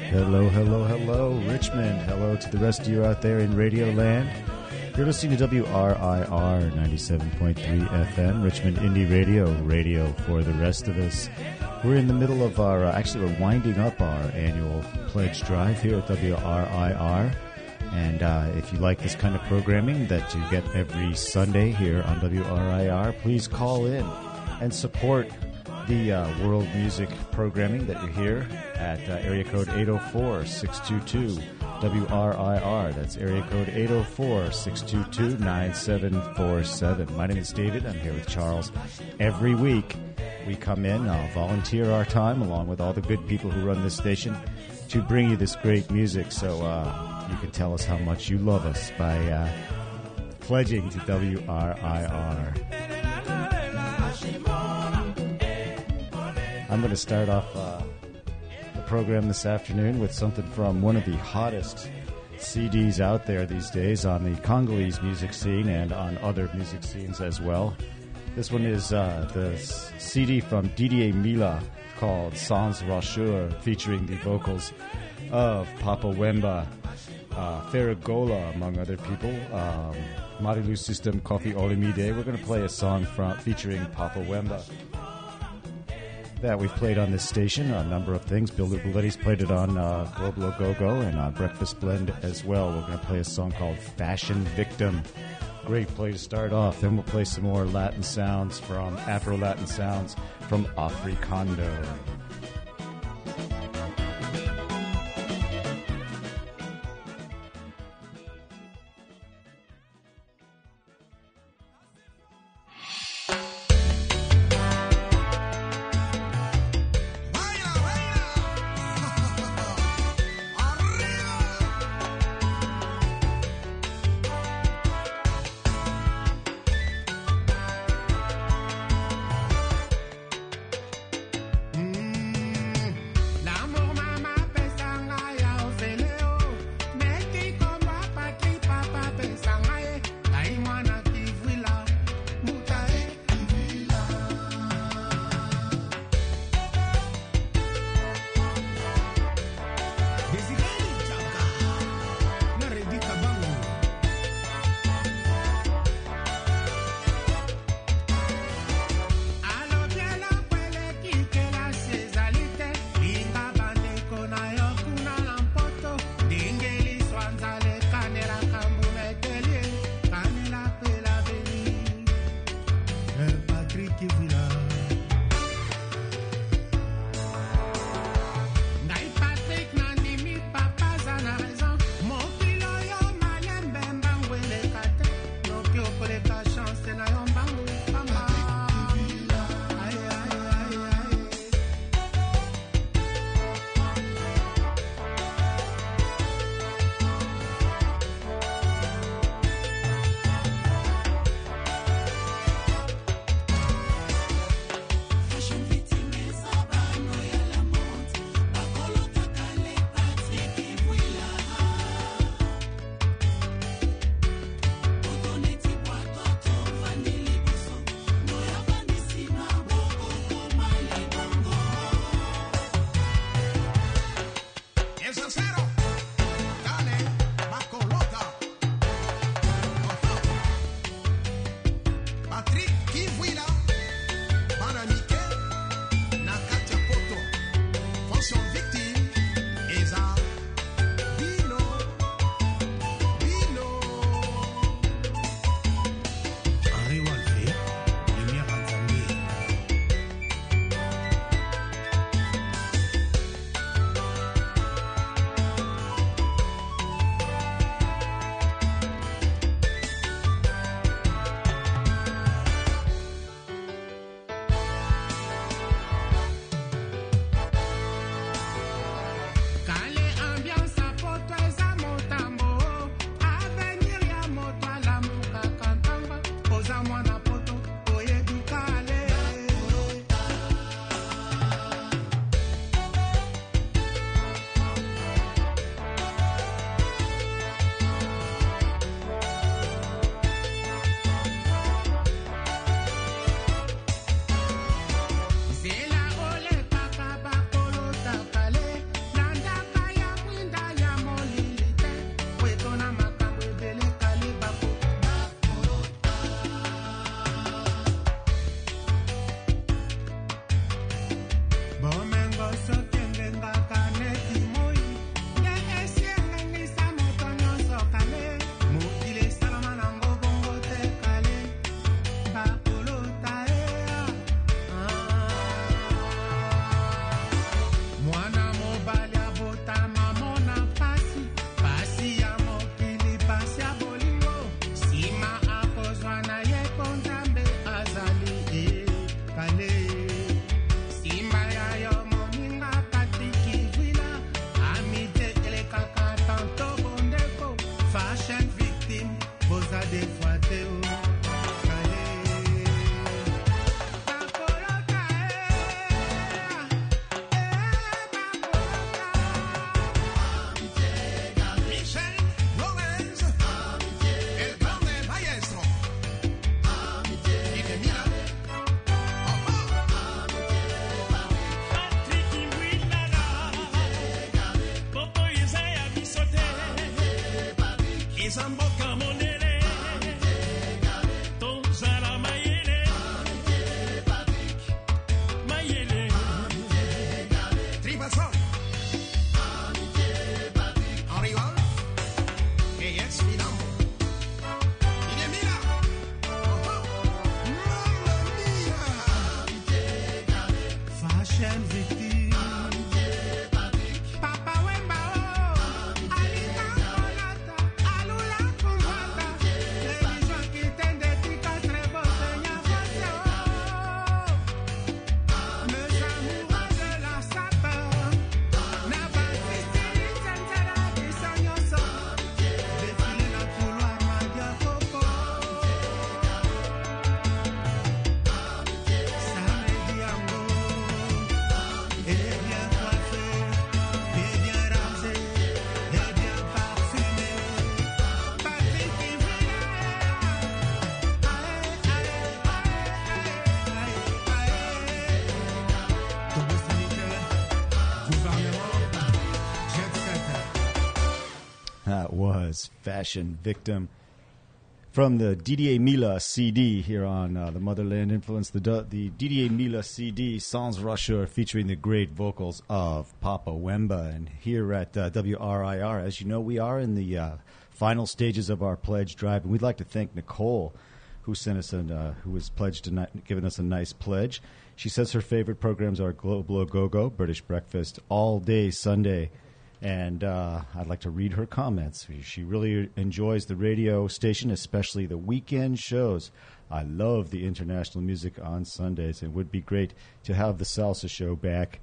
Hello, hello, hello, Richmond. Hello to the rest of you out there in Radio Land. You're listening to WRIR 97.3 FM, Richmond Indie Radio, radio for the rest of us. We're in the middle of our, actually we're winding up our annual pledge drive here at WRIR. And if you like this kind of programming that you get every Sunday here on WRIR, please call in and support the world music programming that you hear at area code 804-622-WRIR. That's area code 804-622-9747. My name is David. I'm here with Charles. Every week we come in, volunteer our time along with all the good people who run this station to bring you this great music. So you can tell us how much you love us by pledging to WRIR. I'm going to start off the program this afternoon with something from one of the hottest CDs out there these days on the Congolese music scene and on other music scenes as well. This one is the CD from Didier Mila called Sans Rocheur, featuring the vocals of Papa Wemba, Ferregola, among other people, Marilu System, Kofi Olumide. We're going to play a song featuring Papa Wemba that we've played on this station, a number of things. Bill Buletti's played it on Global Go-Go and on Breakfast Blend as well. We're going to play a song called Fashion Victim. Great play to start off. Then we'll play some more Latin sounds Afro-Latin sounds from Africando. Mm. That was Fashion Victim from the Didier Mila CD here on the Motherland Influence. The Didier Mila CD, Sans Rocher, featuring the great vocals of Papa Wemba. And here at WRIR, as you know, we are in the final stages of our pledge drive. And we'd like to thank Nicole, who sent us who was pledged tonight, giving us a nice pledge. She says her favorite programs are Global Go-Go, British Breakfast, All Day Sunday. And I'd like to read her comments. She really enjoys the radio station, especially the weekend shows. I love the international music on Sundays. It would be great to have the salsa show back.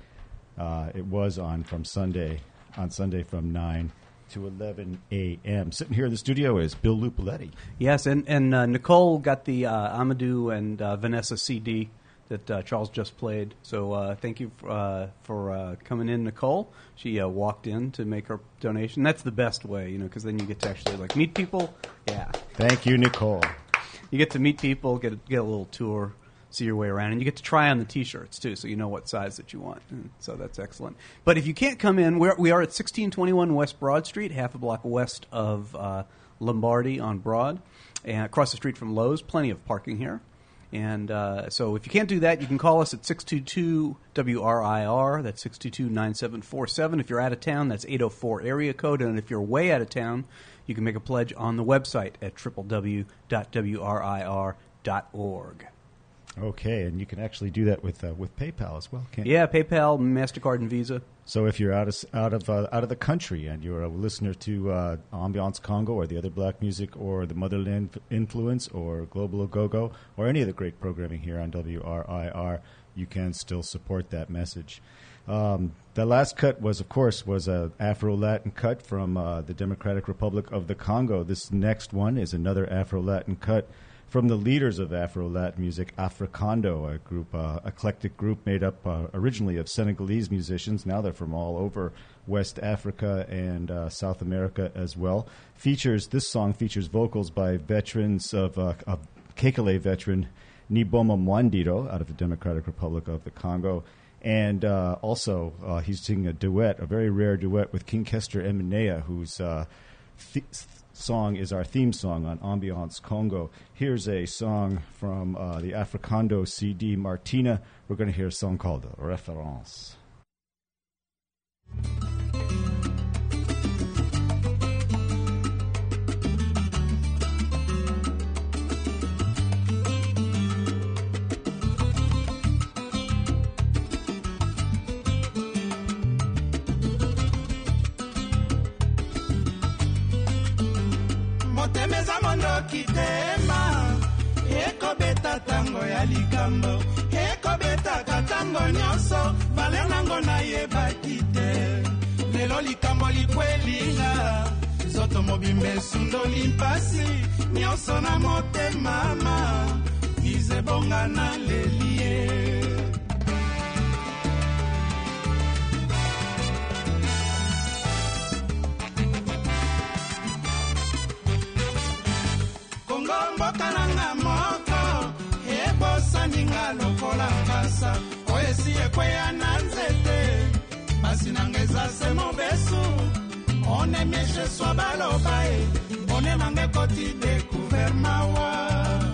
It was on Sunday from 9 to 11 a.m. Sitting here in the studio is Bill Lupoletti. Yes, and Nicole got the Amadou and Vanessa CD that Charles just played. So thank you for coming in, Nicole. She walked in to make her donation. That's the best way, because then you get to actually meet people. Yeah. Thank you, Nicole. You get to meet people, get a little tour, see your way around, and you get to try on the T-shirts too, so you know what size that you want. And so that's excellent. But if you can't come in, we are at 1621 West Broad Street, half a block west of Lombardy on Broad, and across the street from Lowe's. Plenty of parking here. And so if you can't do that, you can call us at 622-WRIR. That's 622-9747. If you're out of town, that's 804 area code. And if you're way out of town, you can make a pledge on the website at www.wrir.org. Okay, and you can actually do that with PayPal as well, can't you? Yeah, PayPal, MasterCard, and Visa. So if you're out of the country and you're a listener to Ambiance Congo or the other black music or the Motherland Influence or Global Go-Go or any of the great programming here on WRIR, you can still support that message. The last cut was a Afro-Latin cut from the Democratic Republic of the Congo. This next one is another Afro-Latin cut from the leaders of Afro-Latin music, Africando, a eclectic group made up originally of Senegalese musicians. Now they're from all over West Africa and South America as well. This song features vocals by veterans of Kekele veteran Niboma Mwandiro out of the Democratic Republic of the Congo. And also he's singing a very rare duet with King Kester Emenea, whose song is our theme song on Ambiance Congo. Here's a song from the Africando CD, Martina. We're going to hear a song called Reference. Motemeza mondo kitema eko beta tango ya likambo eko beta katango nyonso vale nango na yebaki te lelo likambo likwelinga zoto mobimbe sundoli mpasi nyonso na motema ma ize bonga na lelie Kananga moko ebosa ninga lokola kasa oyesie kwe ananzete basi nangeza se mobesu on nemeshe swa baloba e one mange koti découvert mawa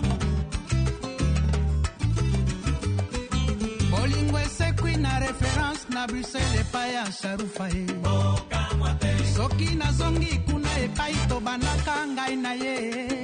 bolingo esekwi na référence na Bruxelles epai ya Sharufa e soki nazongi kuna epai tobandaka ngai na ye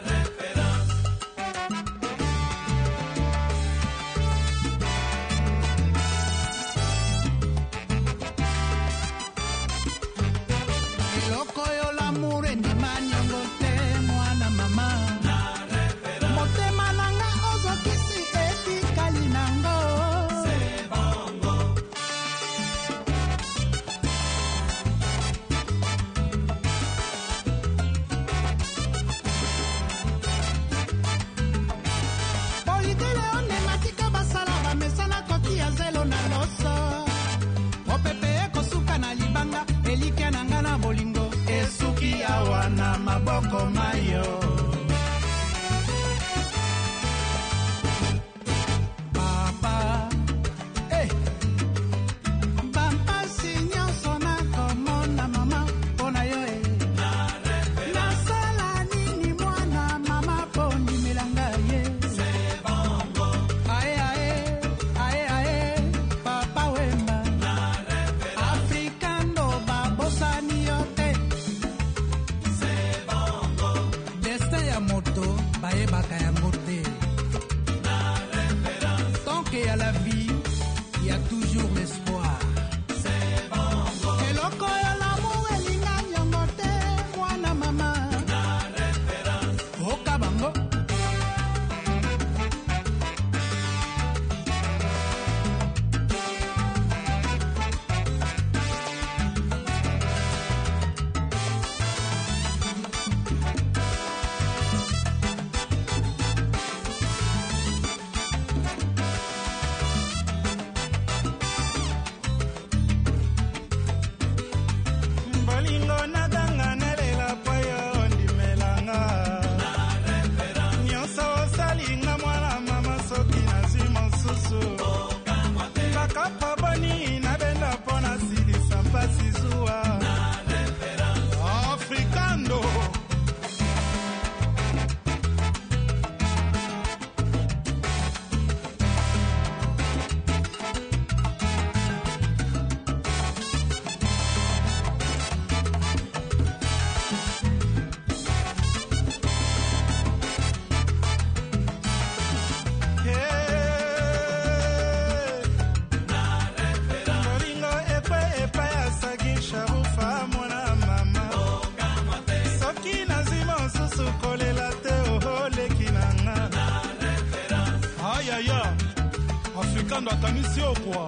Africando akanisi okwa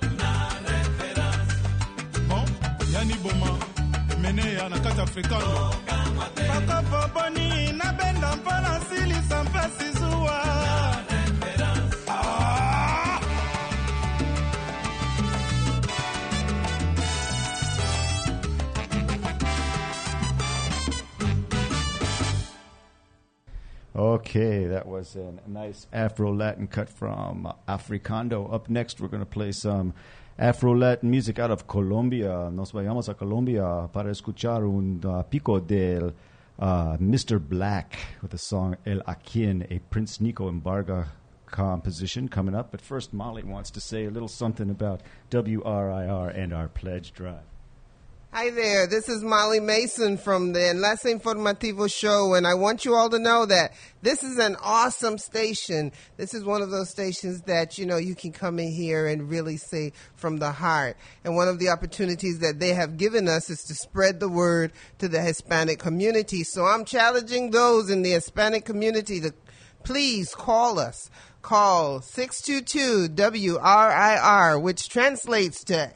bon yani boma mene ya na kati Africando paka poponi na benda mpona silisa mpasi zuwa Okay, that was a nice Afro-Latin cut from Africando. Up next, we're going to play some Afro-Latin music out of Colombia. Nos vayamos a Colombia para escuchar un pico del Mr. Black with the song El Aquien, a Prince Nico Embarga composition coming up. But first, Molly wants to say a little something about WRIR and our pledge drive. Hi there, this is Molly Mason from the Enlace Informativo show, and I want you all to know that this is an awesome station. This is one of those stations that, you can come in here and really say from the heart. And one of the opportunities that they have given us is to spread the word to the Hispanic community. So I'm challenging those in the Hispanic community to please call us. Call 622-WRIR, which translates to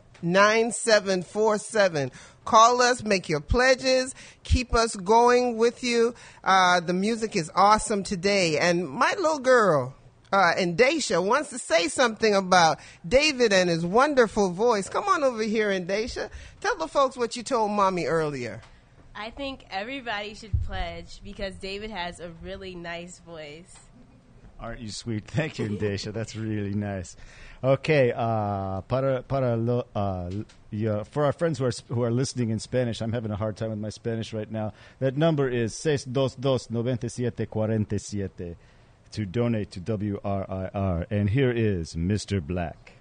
9747. Call us, make your pledges, keep us going with you. The music is awesome today. And my little girl, Indesha, wants to say something about David and his wonderful voice. Come on over here, Indesha. Tell the folks what you told Mommy earlier. I think everybody should pledge because David has a really nice voice. Aren't you sweet? Thank you, Indesha. That's really nice. Okay, for our friends who are listening in Spanish, I'm having a hard time with my Spanish right now. That number is 622-9747 to donate to WRIR. And here is Mr. Black.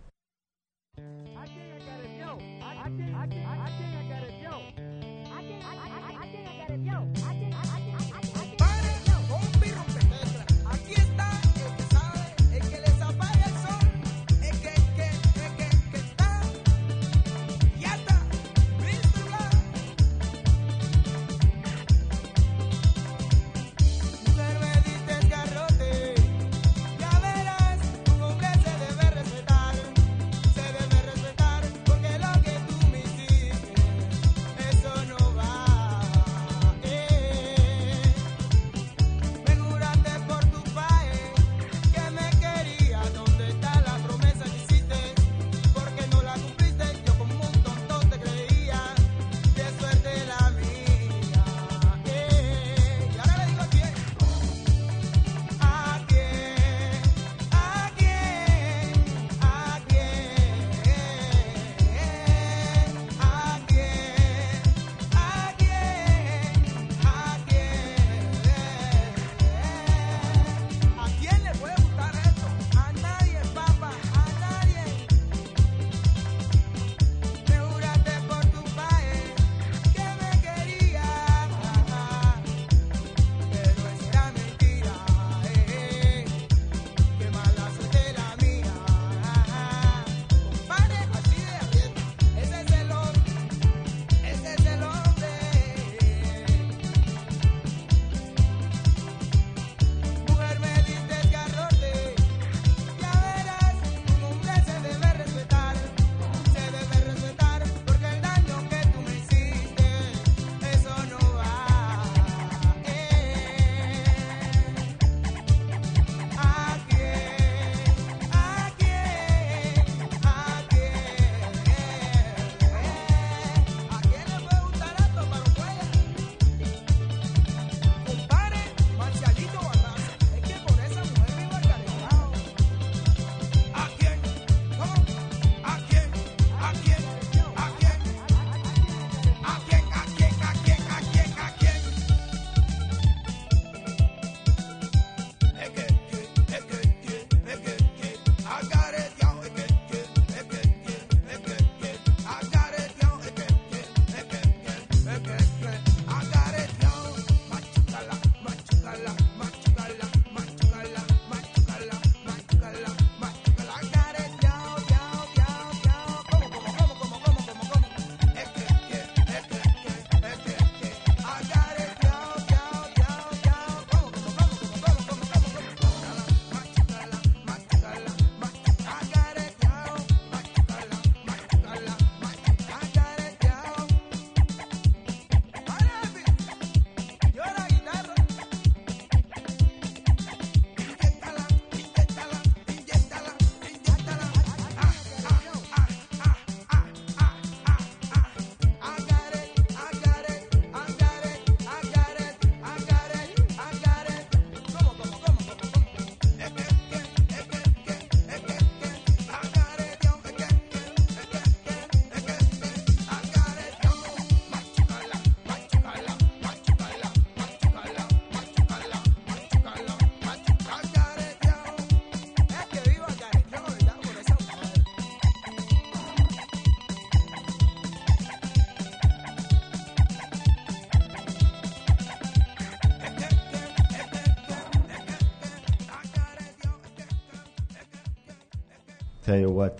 Tell you what,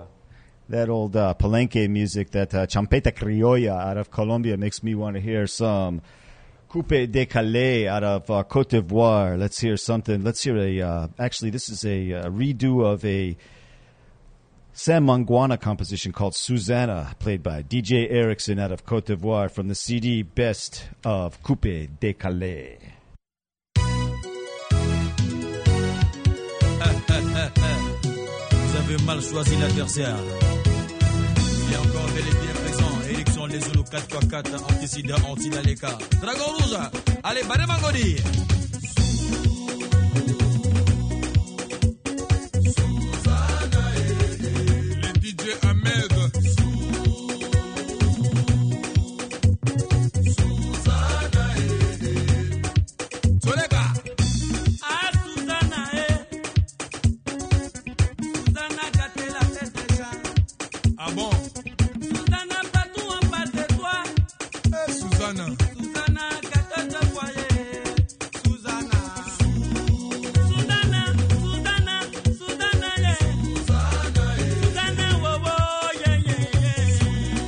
that old Palenque music, that champeta criolla out of Colombia makes me want to hear some Coupe de Calais out of Cote d'Ivoire. Let's hear something. Let's hear actually, this is a redo of a Sam Mangwana composition called Susanna, played by DJ Erickson out of Cote d'Ivoire from the CD Best of Coupe de Calais. Vous avez mal choisi l'adversaire. Il est encore bel et bien présent. Élection des Zoulou 4x4, anti-sida, anti-daleka. Dragon rouge, allez, Badé Mangoni. Susanna, Ah bon? Susanna, partout en part de toi. Eh, Susanna. Susanna, 14 foyers. Susanna. Susanna, Susanna, Susanna, yeah. Susanna, oh, oh, yeah, yeah, yeah.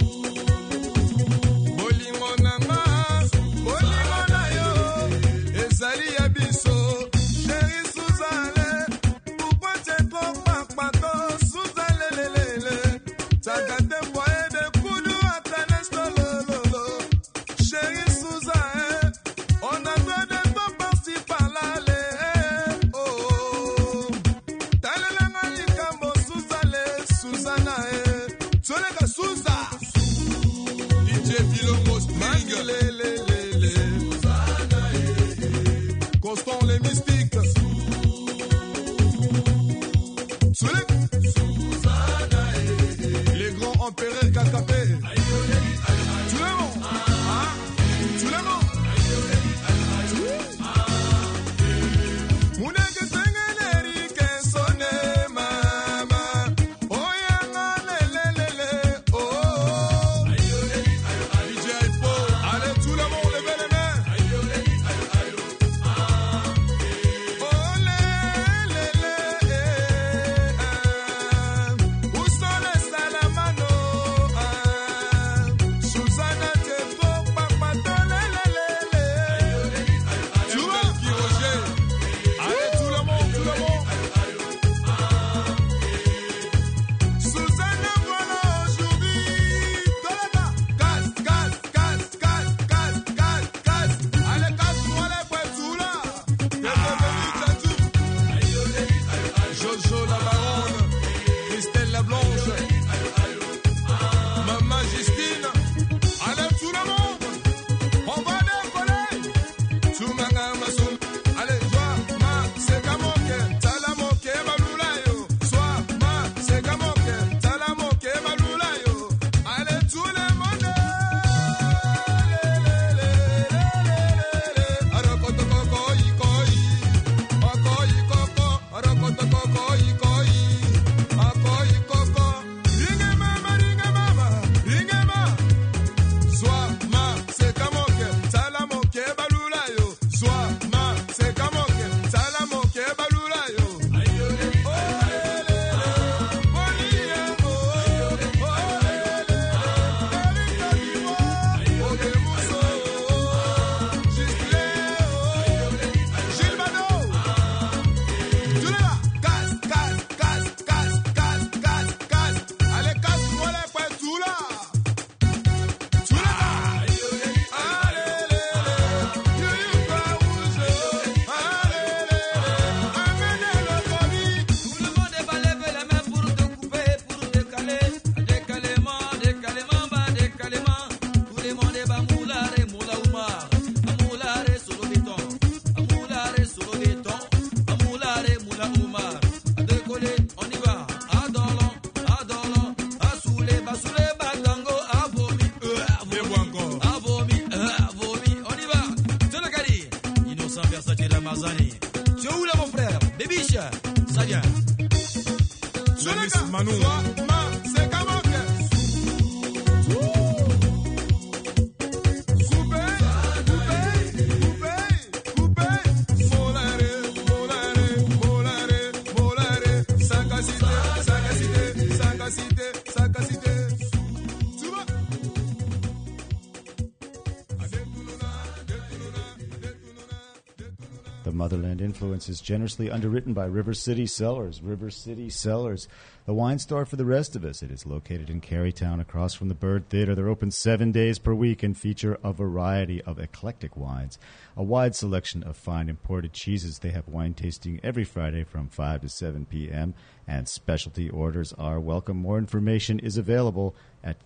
Bolingo nanga, bolingo na yo, ezali ya biso. Chérie Suzanne, pourquoi t'es trop papato? Suzanne, lelelele, t'as gâté foyer de kudu à ta nesto, lololo. Chérie Suzanne, on a besoin de toi par-ci par-là, oh, oh. Talelanga likambo, Suzanne, Susanna, Tsoleka Suza. DJ Bilongo String, Constant les mystiques. Les grands empereurs Kakapé. Tu les monts? Hein? Tu les monts? Mouneke tengeneri kensone mama. Oh yanga lelelele. Oh. DJ Ipo. Allez tout le monde levez les mains. Oh lelele. Où sont les salamano? Susanna t'es trop papato lelelele. Tu vois qui Roger? Allez tout le monde, tout le monde. Susanna voilà aujourd'hui. Toleka. Casse, casse, casse, casse, casse, casse, casse. Allez casse-moi les poings tout là. Bienvenue Tchatou. Jojo la baronne. Christelle la blanche. Maman Justine. Allez tout le monde. On va décoller. Tumanga Masoum. Allez, joie, ma, sekamoke, talamoke, balulayo. Sois, ma, sekamoke, talamoke, balulayo. Allez, tout le monde. Arokotoko, ikoi. Okoi, koko. Arokotoko, ikoi. Akoi, koko. Ringe mama, ringe mama, ringe ma. Sois ma, sekamoke, talamoke, balulayo. Sois ma, sekamoke, talamoke, balulayo. Oh, lele, bolia, oh, lele, Erika Divo, Ogemuso, Gisle, Gilles Bado. Tu l'es là? Casse, casse, casse, casse, casse, casse, casse. Allez, casse-moi les poings tout là. Tu l'es là? Allez, Yuyuka Rouge. Allez, amenez le Covid. Tout le monde va lever les mains pour te couper, pour décaler. Décalement, décalement, bah décalement. Tout le monde va moulare, moula oumar. Moulare sur le béton. Moulare sur le béton. Moulare, moula oumar. Décoller, on y va. Adolon, adolon. Assoulé, bassoulé, batango. Avomi, Debout encore. avomi, avomi. On y va. C'est le Cali. Innocent Versati Ramazani. Tu es où là, mon frère? Bébiche, ça vient. La Miss Manou. Sois ma, sekamoke. Coupé, coupé, coupé, coupé. Molare, molare, molare, molare. Sagacité, sagacité, sagacité, sagacité. Tu vois? Adetununa, detununa, detununa, detununa. The Motherland Influence is generously underwritten by River City Cellars. River City Cellars, the wine store for the rest of us. It is located in Carytown across from the Bird Theater. They're open 7 days per week and feature a variety of eclectic wines, a wide selection of fine imported cheeses. They have wine tasting every Friday from 5 to 7 p.m., and specialty orders are welcome. More information is available at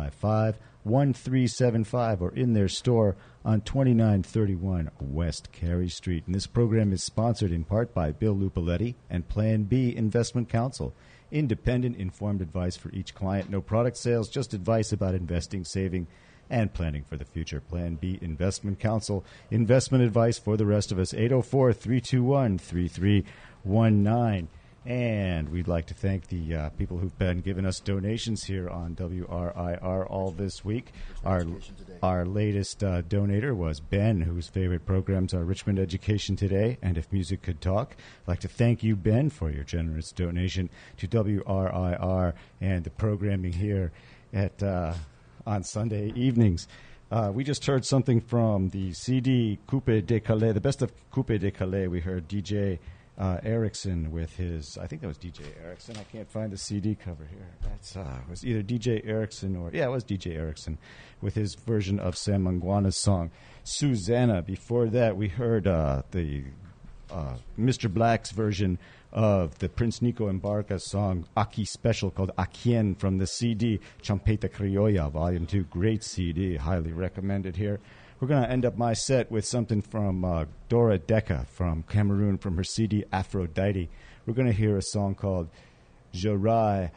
355-1375 or in their store on 2931 West Carey Street. And this program is sponsored in part by Bill Lupoletti and Plan B Investment Counsel. Independent, informed advice for each client. No product sales, just advice about investing, saving, and planning for the future. Plan B Investment Counsel. Investment advice for the rest of us. 804-321-3319. And we'd like to thank the people who've been giving us donations here on WRIR all this week. Our latest donator was Ben, whose favorite programs are Richmond Education Today and If Music Could Talk. I'd like to thank you, Ben, for your generous donation to WRIR and the programming here at on Sunday evenings. We just heard something from the CD Coupe de Calais, the best of Coupe de Calais. We heard DJ Erickson with his, I think that was DJ Erickson. I can't find the CD cover here. That's it was either DJ Erickson or, yeah, it was DJ Erickson with his version of Sam Mangwana's song, Susanna. Before that, we heard the Mr. Black's version of the Prince Nico Embarca song, Aki Special, called Akien, from the CD Champeta Criolla, Volume 2. Great CD, highly recommended here. We're going to end up my set with something from Dora Deka from Cameroon, from her CD Aphrodite. We're going to hear a song called Jorai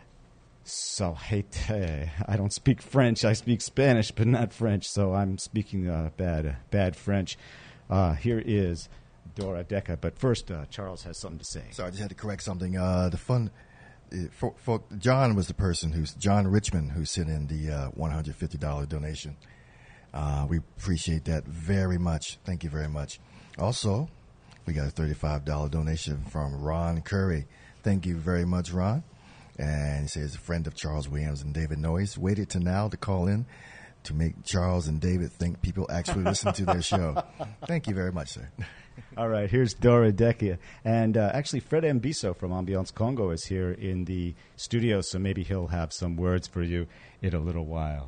Sauhete. I don't speak French. I speak Spanish, but not French, so I'm speaking bad French. Here is Dora Deka. But first, Charles has something to say. Sorry, I just had to correct something. The fun... For John was the person John Richmond, who sent in the $150 donation. We appreciate that very much. Thank you very much. Also, we got a $35 donation from Ron Curry. Thank you very much, Ron. And he says, a friend of Charles Williams and David Noyes, waited to now to call in to make Charles and David think people actually listen to their show. Thank you very much, sir. All right, here's Dora Deka. And actually, Fred Mbiso from Ambiance Congo is here in the studio, so maybe he'll have some words for you in a little while.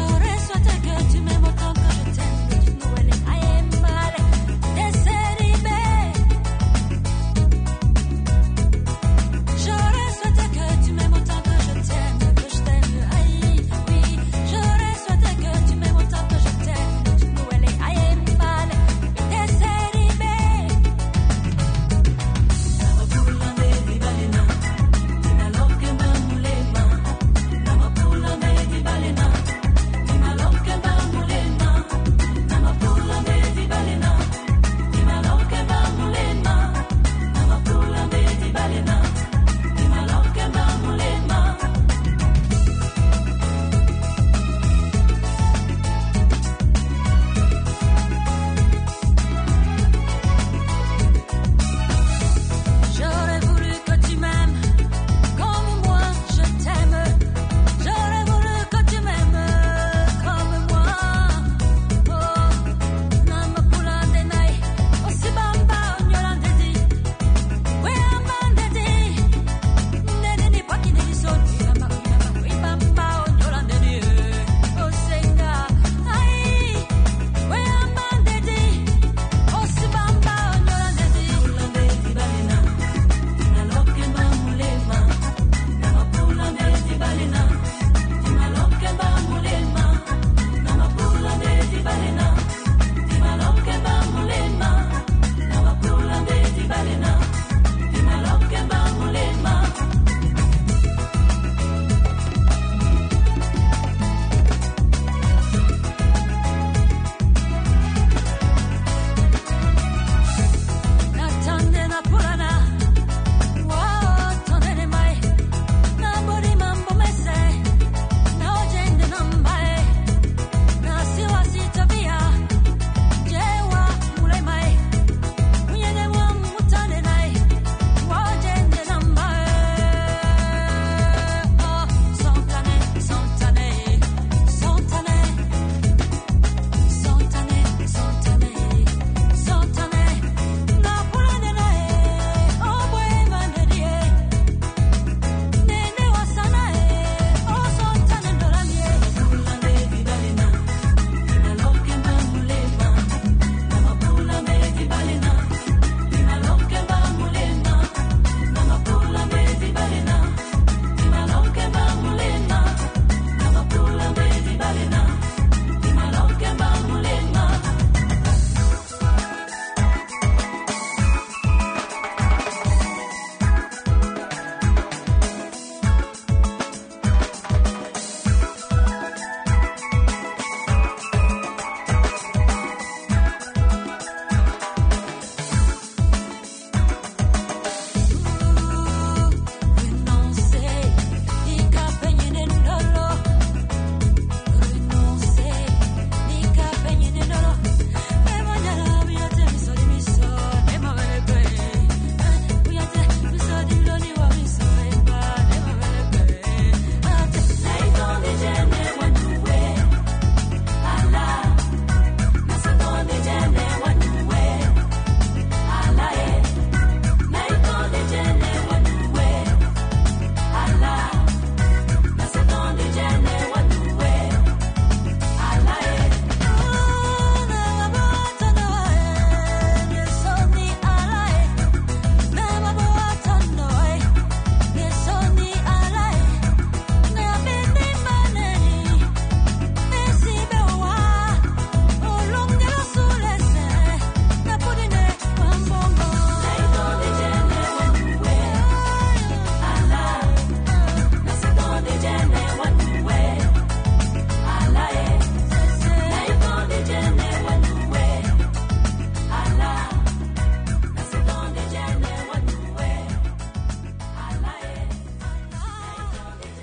J'aurais souhaité que tu m'aimes autant que je t'aime. Tu nous es les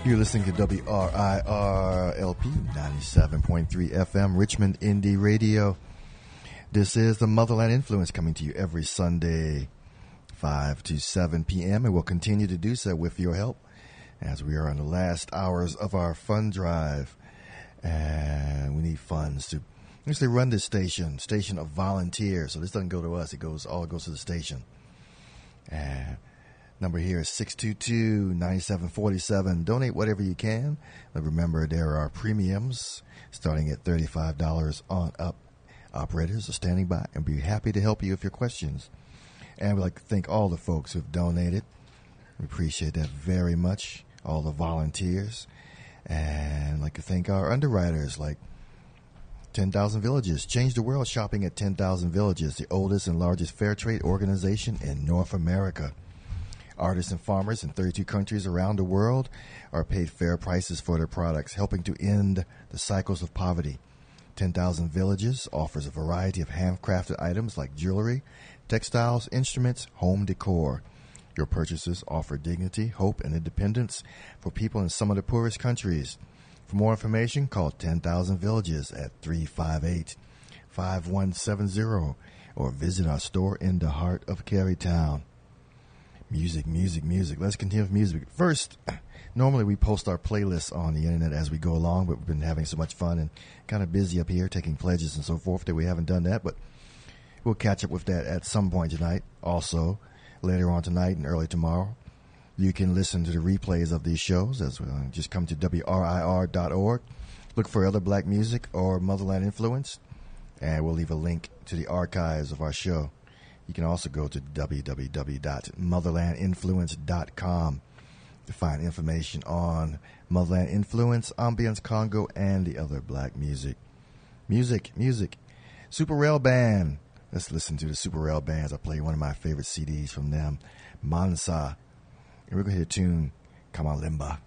You're listening to WRIR-LP 97.3 FM, Richmond Indie Radio. This is the Motherland Influence coming to you every Sunday, 5 to 7 p.m., and we'll continue to do so with your help as we are in the last hours of our fund drive. And we need funds to actually run this station of volunteers. So this doesn't go to us, it all goes to the station. And number here is 622-9747. Donate whatever you can. But remember, there are premiums starting at $35 on up. Operators are standing by and be happy to help you with your questions. And we'd like to thank all the folks who've donated. We appreciate that very much. All the volunteers. And I'd like to thank our underwriters like 10,000 Villages. Change the world shopping at 10,000 Villages, the oldest and largest fair trade organization in North America. Artists and farmers in 32 countries around the world are paid fair prices for their products, helping to end the cycles of poverty. 10,000 Villages offers a variety of handcrafted items like jewelry, textiles, instruments, home decor. Your purchases offer dignity, hope, and independence for people in some of the poorest countries. For more information, call 10,000 Villages at 358-5170 or visit our store in the heart of Carytown. Music. Let's continue with music. First, normally we post our playlists on the internet as we go along, but we've been having so much fun and kind of busy up here taking pledges and so forth that we haven't done that, but we'll catch up with that at some point tonight. Also, later on tonight and early tomorrow, you can listen to the replays of these shows as well. Just come to WRIR.org, look for other black music or Motherland Influence, and we'll leave a link to the archives of our show. You can also go to www.motherlandinfluence.com to find information on Motherland Influence, Ambience Congo, and the other black music. Music. Super Rail Band. Let's listen to the Super Rail Bands. I play one of my favorite CDs from them, Mansa. And we're going to hear the tune, Kamalimba.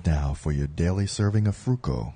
now for your daily serving of Fruco.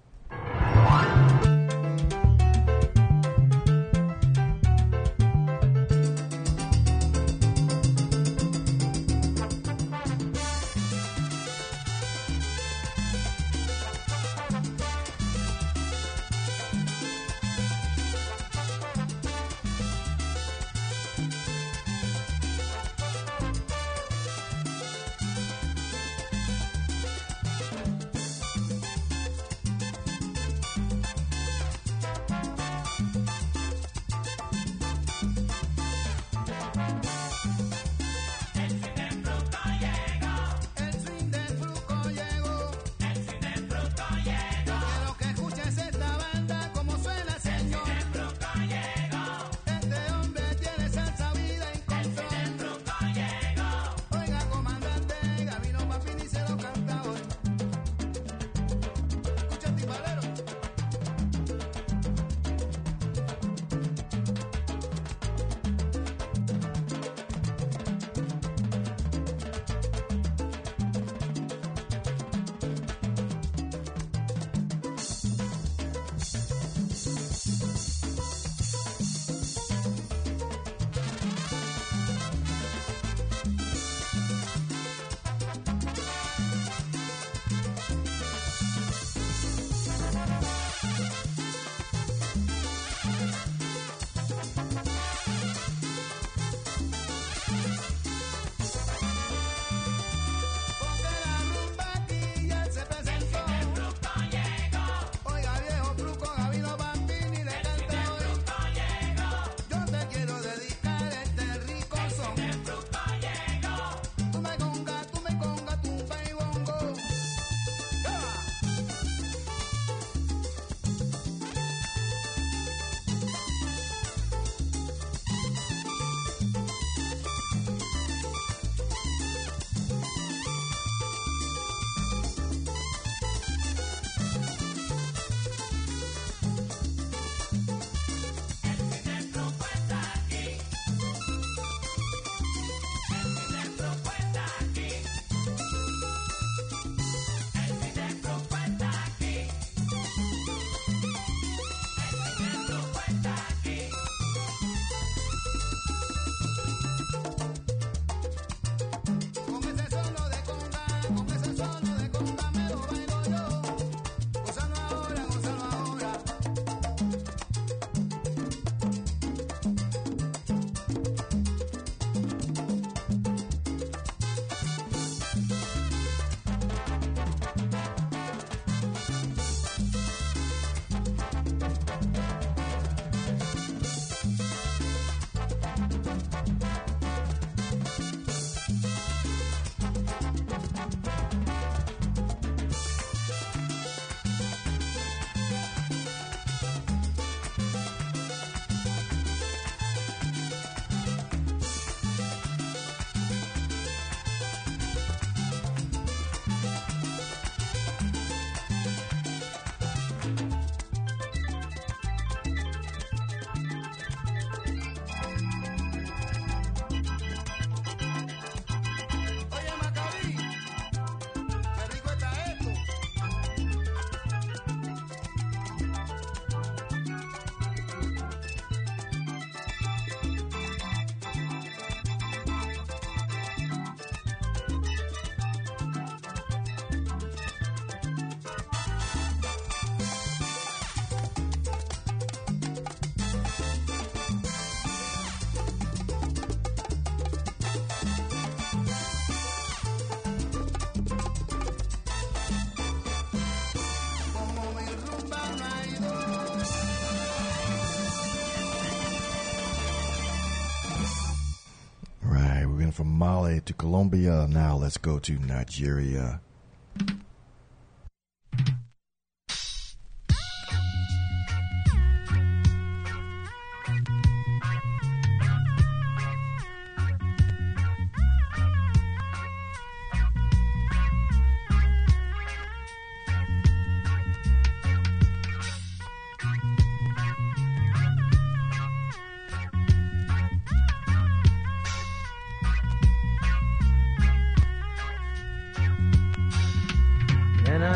From Mali to Colombia. Now let's go to Nigeria.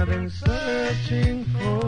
been searching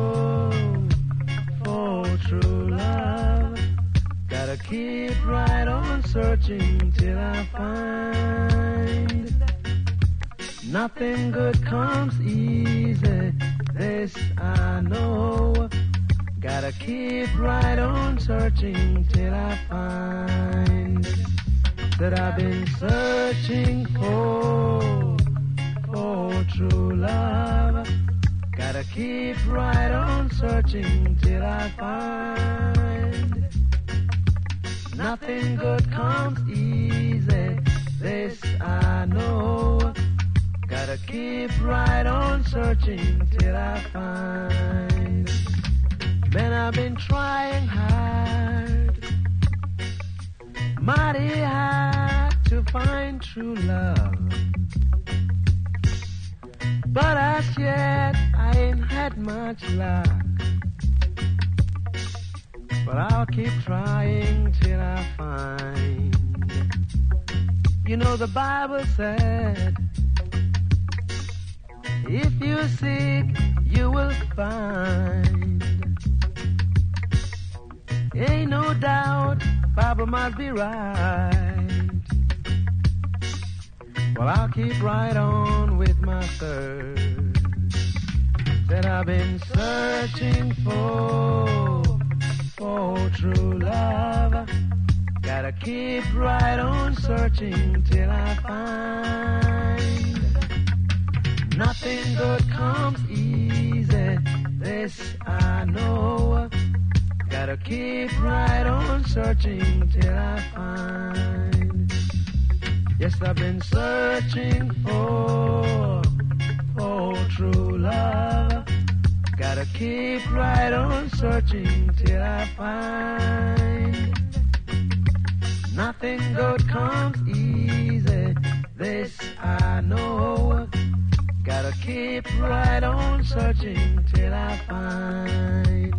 for true love. Gotta keep right on searching till I find. Nothing good comes easy, this I know. Gotta keep right on searching till I find. That I've been searching for true love. Gotta keep right on searching till I find. Nothing good comes easy, this I know. Gotta keep right on searching till I find. Man, I've been trying hard, mighty hard to find true love. But as yet, I ain't had much luck. But I'll keep trying till I find. You know the Bible said, if you seek, you will find. Ain't no doubt, Bible must be right. Well, I'll keep right on with my search. That I've been searching for true love. Gotta keep right on searching till I find. Nothing good comes easy, this I know. Gotta keep right on searching till I find. Yes, I've been searching for true love. Gotta keep right on searching till I find. Nothing good comes easy, this I know. Gotta keep right on searching till I find.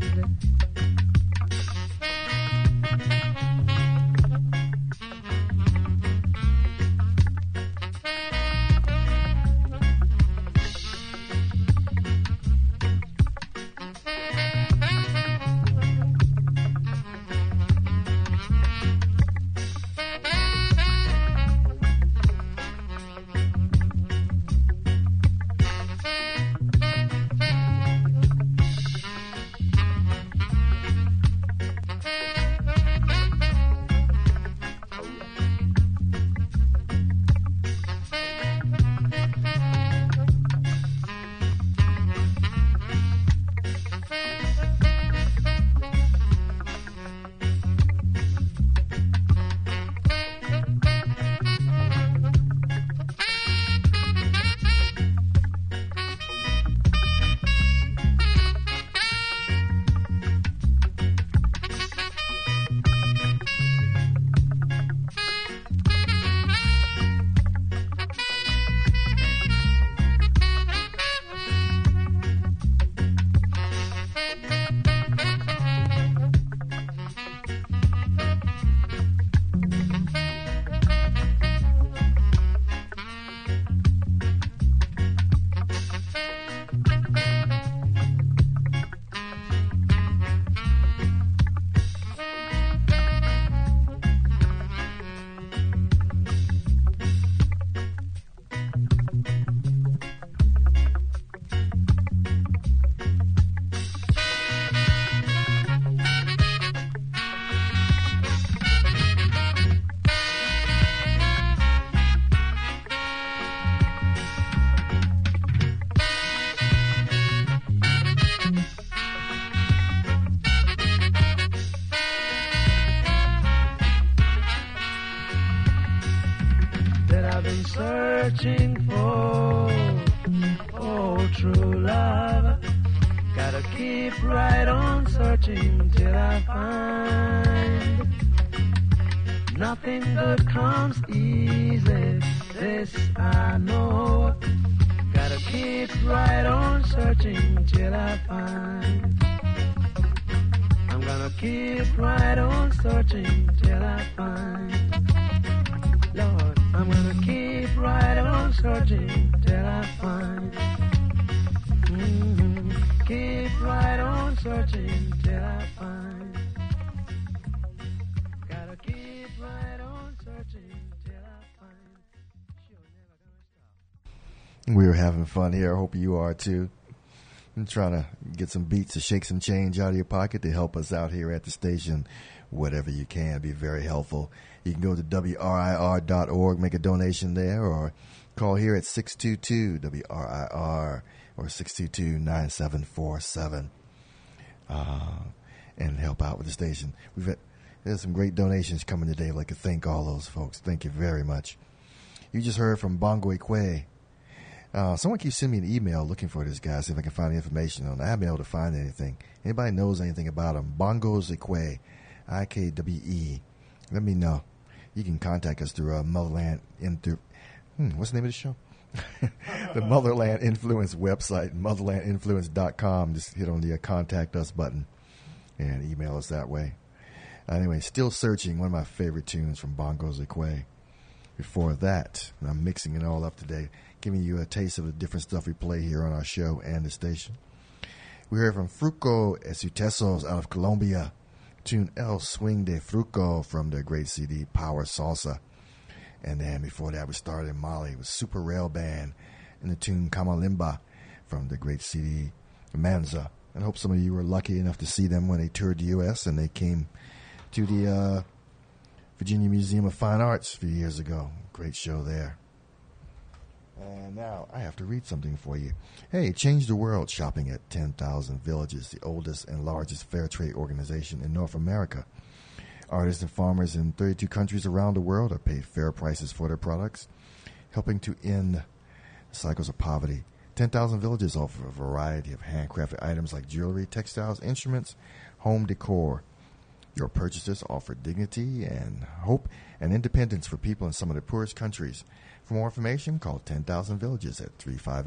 Searching for true love. Gotta keep right on searching till I find. Nothing good comes easy, this I know. Gotta keep right on searching till I find. I'm gonna keep right on searching till I find. Lord, I'm gonna keep right on searching till I find. Keep right on searching till I find. Gotta keep right on searching till I find. Sure never gonna stop. We're having fun here. I hope you are too. I'm trying to get some beats to shake some change out of your pocket to help us out here at the station. Whatever you can, be very helpful. You can go to WRIR.org, make a donation there, or call here at 622-WRIR or 622-9747 and help out with the station. There's some great donations coming today. I'd like to thank all those folks. Thank you very much. You just heard from Bongo Ikwe. Someone keeps sending me an email looking for this guy, see if I can find information on him. I haven't been able to find anything. Anybody knows anything about him? Bongos Ikwe, IKWE. Let me know. You can contact us through Motherland. What's the name of the show? The Motherland Influence website, motherlandinfluence.com. Just hit on the contact us button and email us that way. Anyway, Still Searching, one of my favorite tunes from Bongos Ikwe. Before that, I'm mixing it all up today, giving you a taste of the different stuff we play here on our show and the station. We heard from Fruco Esutesos out of Colombia, tune El Swing de Fruco from their great CD Power Salsa. And then before that, we started in Mali with Super Rail Band and the tune Kamalimba from the great CD Manza. And I hope some of you were lucky enough to see them when they toured the U.S. and they came to the Virginia Museum of Fine Arts a few years ago. Great show there. And now I have to read something for you. Hey, Change the World shopping at 10,000 Villages, the oldest and largest fair trade organization in North America. Artists and farmers in 32 countries around the world are paid fair prices for their products, helping to end the cycles of poverty. 10,000 Villages offer a variety of handcrafted items like jewelry, textiles, instruments, home decor. Your purchases offer dignity and hope and independence for people in some of the poorest countries. For more information, call 10,000 Villages at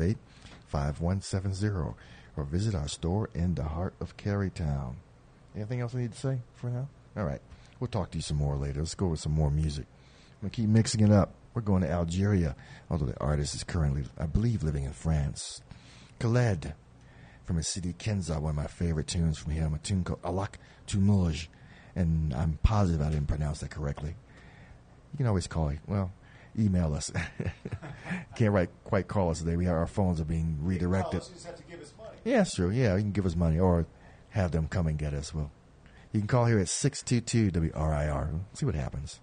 358-5170 or visit our store in the heart of Carytown. Anything else I need to say for now? All right. We'll talk to you some more later. Let's go with some more music. I'm going to keep mixing it up. We're going to Algeria, although the artist is currently, I believe, living in France. Khaled from his CD Kenza, one of my favorite tunes from him, a tune called Alak Tumouj. And I'm positive I didn't pronounce that correctly. You can always email us. Can't quite call us today. Our phones are being redirected. You just have to give us money. Yeah, that's true. Yeah, you can give us money or have them come and get us. Well, you can call here at 622-WRIR. See what happens.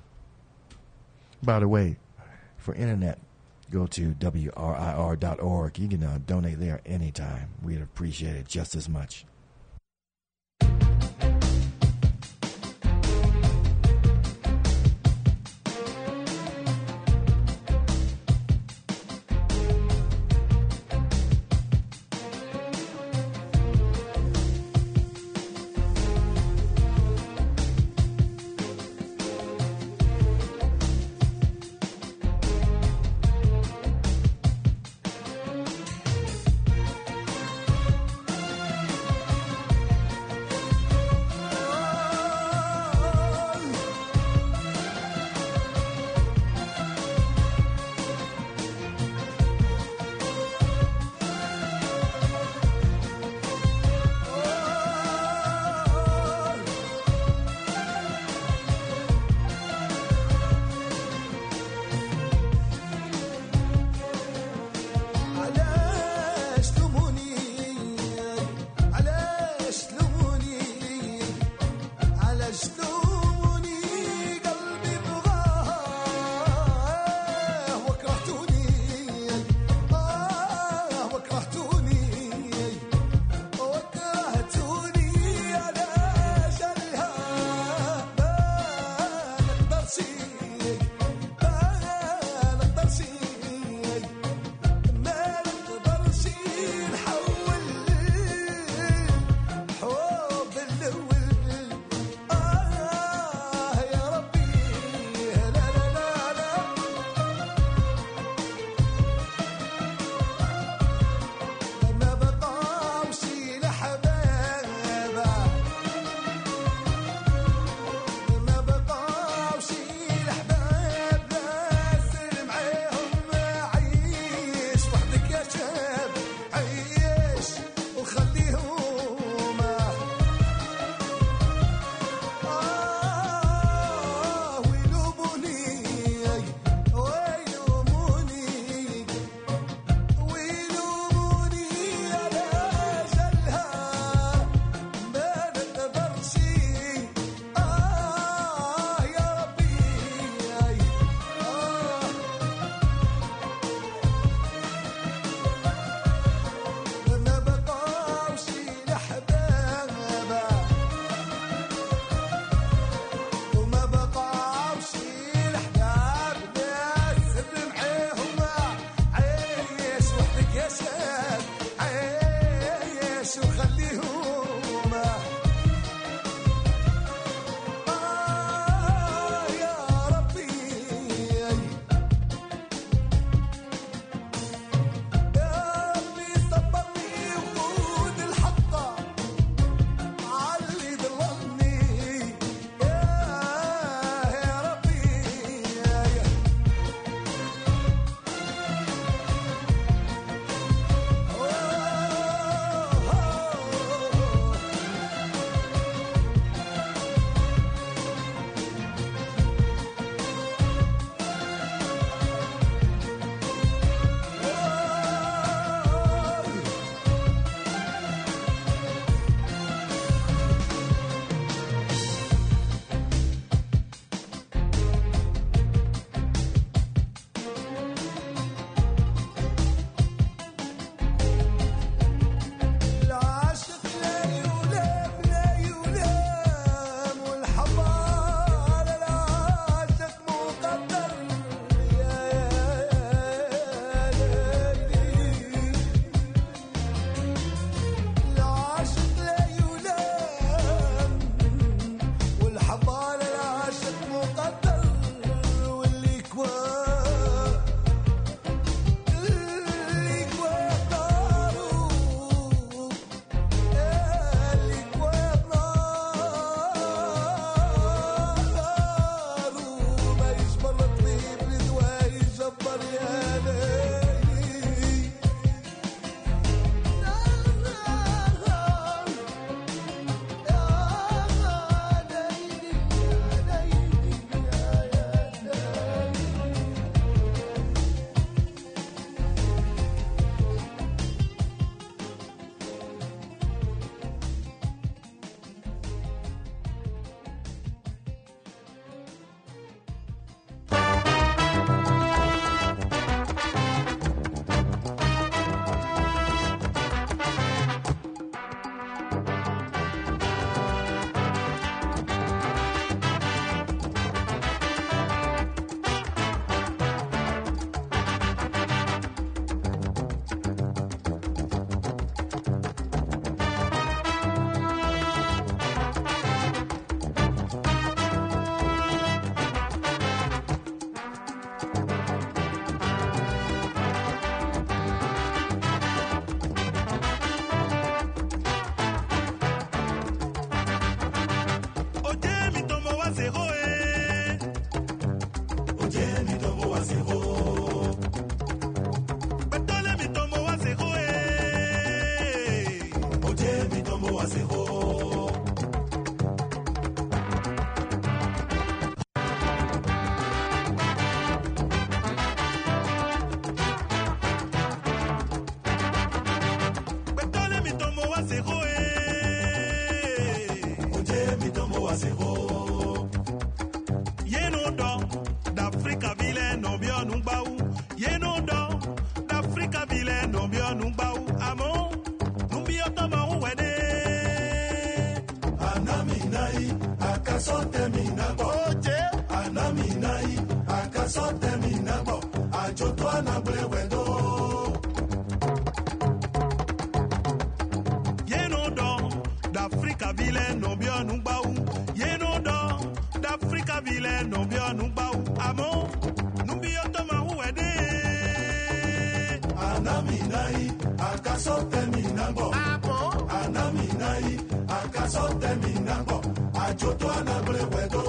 By the way, for internet, go to WRIR.org. You can donate there anytime. We'd appreciate it just as much. wa zero. Betole mitombo wa zero Oje mitombo wa zero. Betole mitombo wa zero Oje mitombo wa zero. D'Africa vilaine no bio nungbaou yeno do d'Africa vilaine no bio nungbaou amo numbio toma uwede anami nai akasote minabo oje anami nai akasote minabo ajotwa na blewedo yeno do d'Africa vilaine no bio nungbaou yeno do d'Africa vilaine no bio nungbaou amo numbio toma uwede anaminai akasote minabo amo anaminai akasote minabo ajoto anabrewedo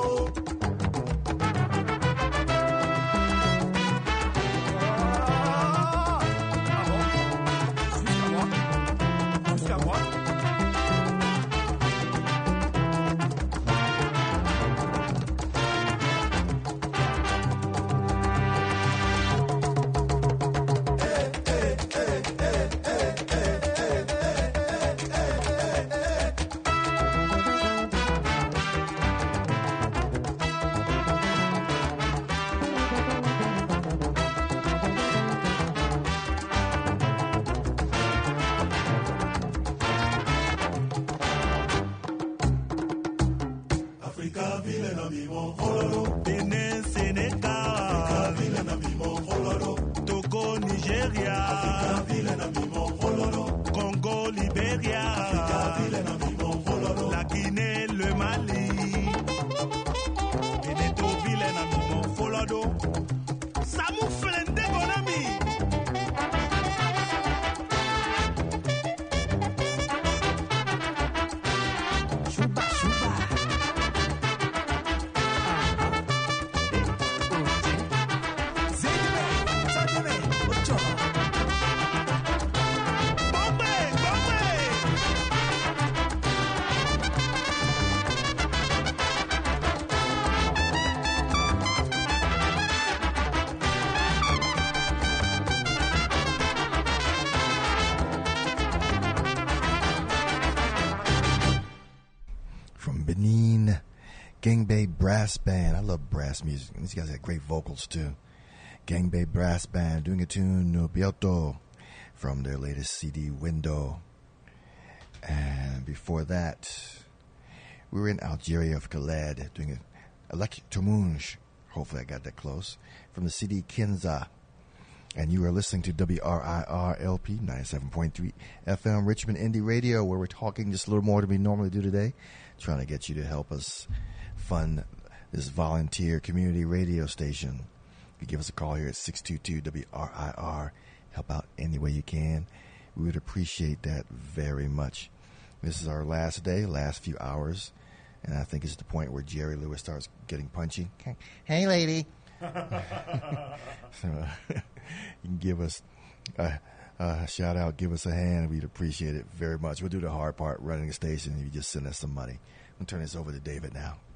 Gangbei Brass Band. I love brass music. These guys got great vocals too. Gangbei Brass Band doing a tune No Bioto from their latest CD Window. And before that, we were in Algeria for Khaled doing a Electromunge. Hopefully I got that close. From the CD Kinza. And you are listening to WRIR-LP 97.3 FM Richmond Indie Radio, where we're talking just a little more than we normally do today, trying to get you to help us fund this volunteer community radio station. You give us a call here at 622-WRIR. Help out any way you can. We would appreciate that very much. This is our last day, last few hours, and I think it's the point where Jerry Lewis starts getting punchy. Hey, lady. So, you can give us a shout out, give us a hand. We'd appreciate it very much. We'll do the hard part, running the station, and you just send us some money. I'm going to turn this over to David now.